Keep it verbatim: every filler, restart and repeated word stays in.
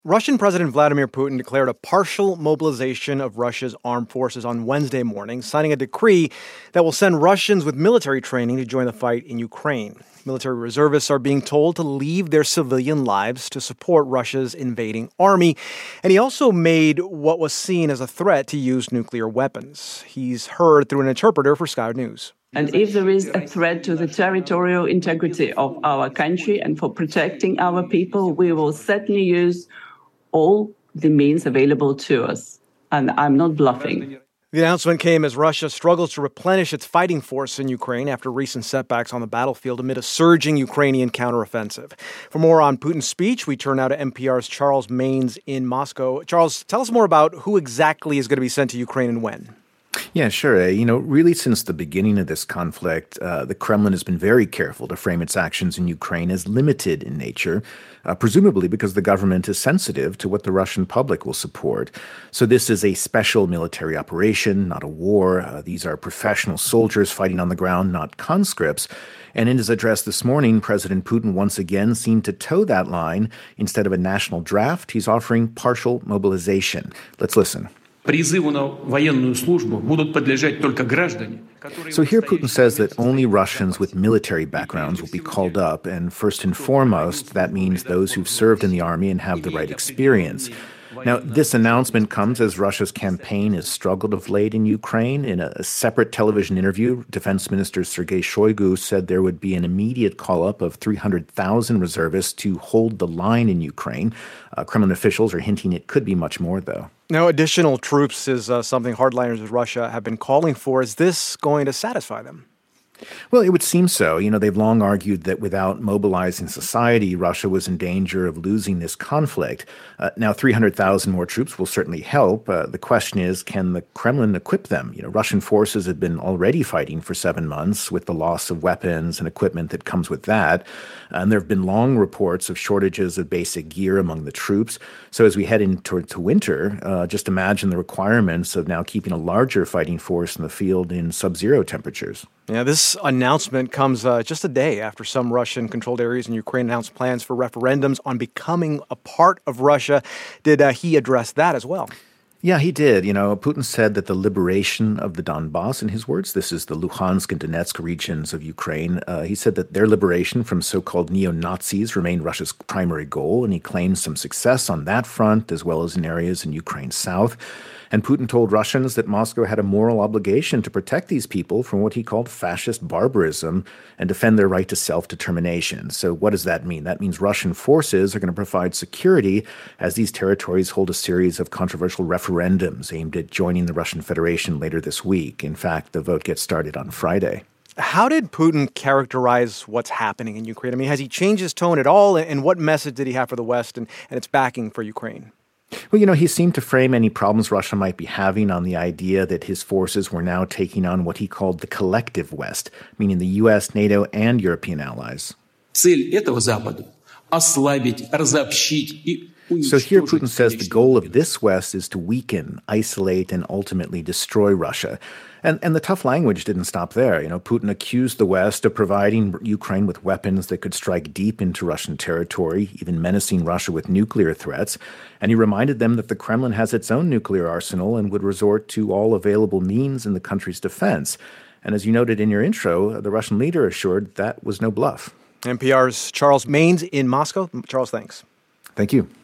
Russian President Vladimir Putin declared a partial mobilization of Russia's armed forces on Wednesday morning, signing a decree that will send Russians with military training to join the fight in Ukraine. Military reservists are being told to leave their civilian lives to support Russia's invading army. And he also made what was seen as a threat to use nuclear weapons. He's heard through an interpreter for Sky News. And if there is a threat to the territorial integrity of our country and for protecting our people, we will certainly use all the means available to us. And I'm not bluffing. The announcement came as Russia struggles to replenish its fighting force in Ukraine after recent setbacks on the battlefield amid a surging Ukrainian counteroffensive. For more on Putin's speech, we turn now to N P R's Charles Maynes in Moscow. Charles, tell us more about who exactly is going to be sent to Ukraine and when. Yeah, sure. You know, really since the beginning of this conflict, uh, the Kremlin has been very careful to frame its actions in Ukraine as limited in nature, uh, presumably because the government is sensitive to what the Russian public will support. So this is a special military operation, not a war. Uh, these are professional soldiers fighting on the ground, not conscripts. And in his address this morning, President Putin once again seemed to toe that line. Instead of a national draft, he's offering partial mobilization. Let's listen. So here Putin says that only Russians with military backgrounds will be called up, and first and foremost, that means those who've served in the army and have the right experience. Now, this announcement comes as Russia's campaign has struggled of late in Ukraine. In a separate television interview, Defense Minister Sergei Shoigu said there would be an immediate call-up of three hundred thousand reservists to hold the line in Ukraine. Uh, Kremlin officials are hinting it could be much more, though. Now, additional troops is uh, something hardliners in Russia have been calling for. Is this going to satisfy them? Well, it would seem so. You know, they've long argued that without mobilizing society, Russia was in danger of losing this conflict. Uh, now, three hundred thousand more troops will certainly help. Uh, the question is, can the Kremlin equip them? You know, Russian forces have been already fighting for seven months with the loss of weapons and equipment that comes with that. And there have been long reports of shortages of basic gear among the troops. So as we head into to winter, uh, just imagine the requirements of now keeping a larger fighting force in the field in sub-zero temperatures. Yeah, this announcement comes uh, just a day after some Russian-controlled areas in Ukraine announced plans for referendums on becoming a part of Russia. Did uh, he address that as well? Yeah, he did. You know, Putin said that the liberation of the Donbass, in his words, this is the Luhansk and Donetsk regions of Ukraine, uh, he said that their liberation from so-called neo-Nazis remained Russia's primary goal, and he claimed some success on that front, as well as in areas in Ukraine's south. And Putin told Russians that Moscow had a moral obligation to protect these people from what he called fascist barbarism and defend their right to self-determination. So what does that mean? That means Russian forces are going to provide security as these territories hold a series of controversial referendums aimed at joining the Russian Federation later this week. In fact, the vote gets started on Friday. How did Putin characterize what's happening in Ukraine? I mean, has he changed his tone at all? And what message did he have for the West and, and its backing for Ukraine? Well, you know, he seemed to frame any problems Russia might be having on the idea that his forces were now taking on what he called the collective West, meaning the U S, NATO, and European allies. So here Putin says the goal of this West is to weaken, isolate, and ultimately destroy Russia. And and the tough language didn't stop there. You know, Putin accused the West of providing Ukraine with weapons that could strike deep into Russian territory, even menacing Russia with nuclear threats. And he reminded them that the Kremlin has its own nuclear arsenal and would resort to all available means in the country's defense. And as you noted in your intro, the Russian leader assured that was no bluff. N P R's Charles Maynes in Moscow. Charles, thanks. Thank you.